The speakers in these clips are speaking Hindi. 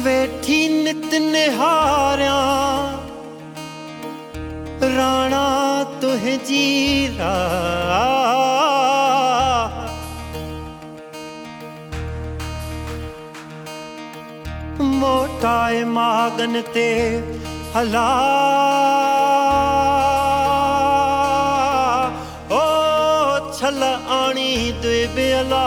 वेठी नित निहारिया राणा तुझी राह मोटाए मागन ते हला ओ छल आणी द्विबेला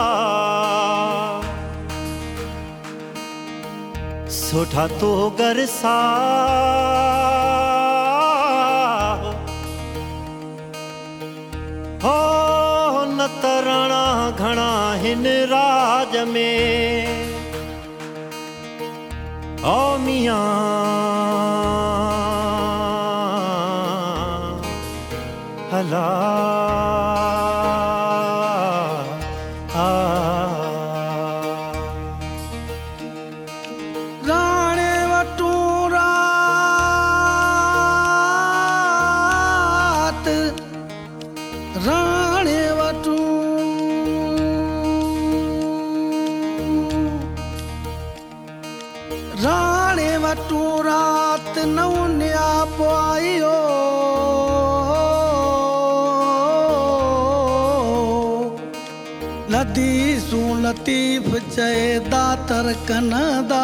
सोठा तो गरसा हो न तरणा घणा हिन राज में ओ मियां हला राणे वटू रात राणे वटू राणे वटू रात नौनिया पाइयो लदी सू लतीफ चए दातर कनदा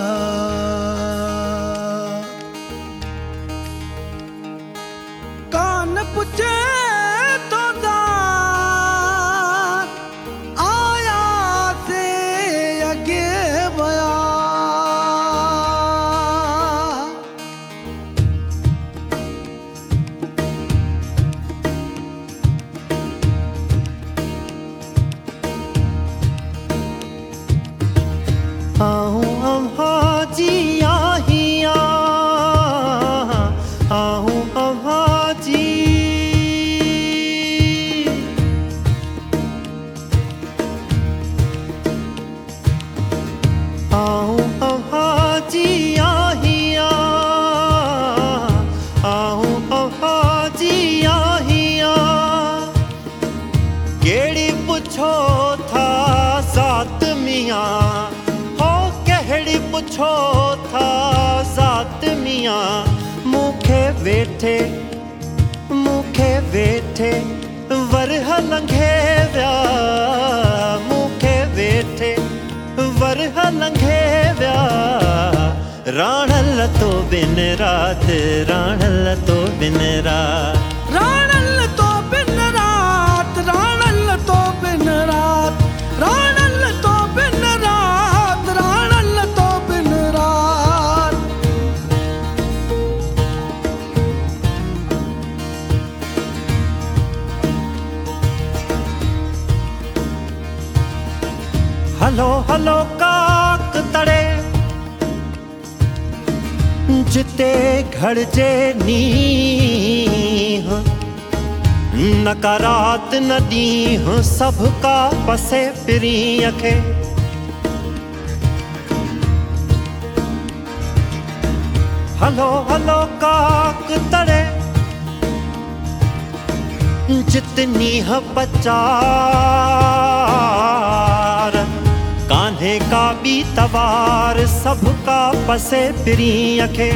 कान पुछे तो आया से अगे बया आऊं अम्हाजी आहिया आऊं अम्हाजी आऊं अम्हाजी आहिया आऊं अम्हाजी आहिया केड़ी पुछो था सात मियां केड़ी पुछो था जात मियां मुखे वेठे वरह लंघे व्या मुखे वेठे वरह लंघे व्या राणल तो बिन रात राणल तो बिन रात राणल तो बिन रात राणल तो बिन रात राणल तो बिन रात राणल तो बिन रात हलो हलो काक तड़े जिते घड़जे नीह नकारात न दीह सबका पसे पिरी अखे हलो हलो काक तड़े जितनी ह पचार कान्हे का भी तवार सबका पसे पिरी अखे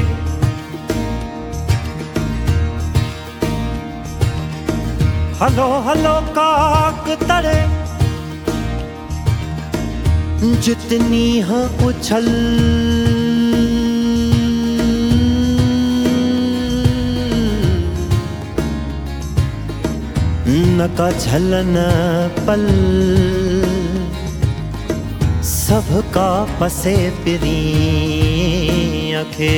हलो हलो काक तड़े जितनी ह उछल न का झलन पल सबका पसे पिरी अखे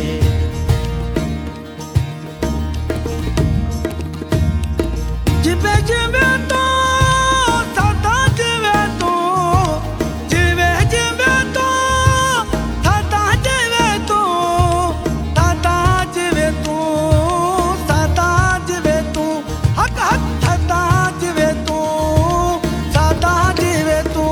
जिवे जिवे तो सदा जिवे तो जिवे जिवे तो सदा जिवे तो सदा जिवे तो सदा जिवे तो हक हक सदा जिवे तो सदा जिवे तो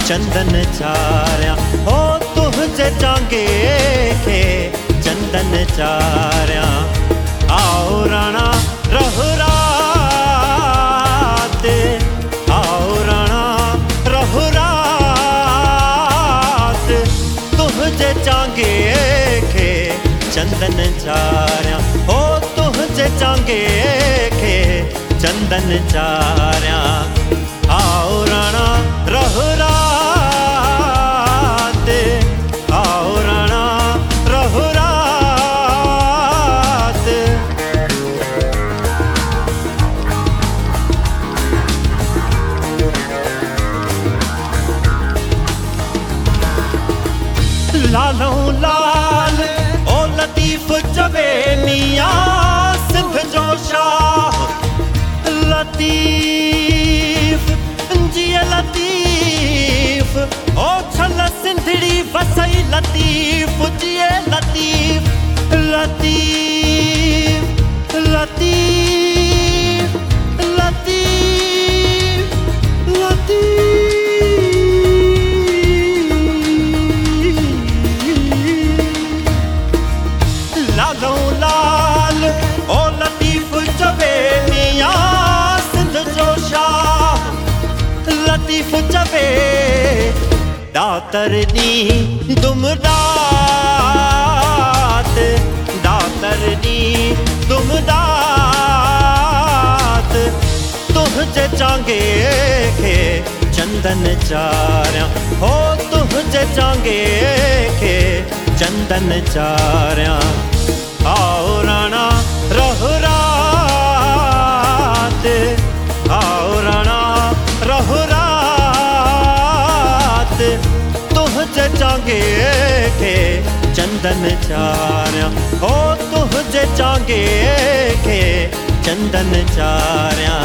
चंदन चारिया हो तुझे चांगे के चंदन चारिया आओ राणा रहु रात आओ राणा रहु रात तुझे चांगे के चंदन चारिया हो तुझे चांगे के चंदन चारिया आओ राणा रहु रात आओ राणा रहु रात लालो लाल ओ लतीफ जबे मियां सिंध जो शाह लतीफ जिया लतीफ ओ छल सिंधड़ी वसई लतीफ जिए लतीफ लतीफ लतीफ लतीफ लतीफ लालो लाल ओ लतीफ जबे मियां सिंध जो शाह लतीफ जबे दातर दी दुम दात दातर दी दुम दात तुझे चांगे के चंदन चारिया हो तुझे चांगे के चंदन चारिया आओ राणा रहु रात आओ राणा रहु रात तुझे चांगे के चंदन चारिया हो तुझे चांगे के चंदन चारिया